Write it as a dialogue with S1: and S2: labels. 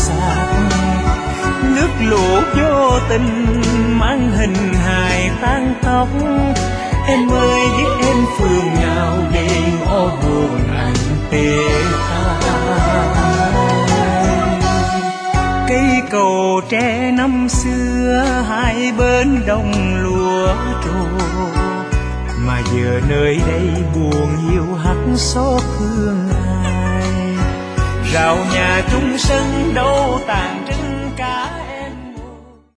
S1: xác. Nước lũ vô tình mang hình hài tan tóc. Em ơi biết em phường nào để ngõ buồn anh tê than. Cây cầu tre năm xưa hai bên đồng lúa trổ, mà giờ nơi đây buồn hiu hắt xót thương ai. Rào nhà chung sân đâu tàn trưng cá.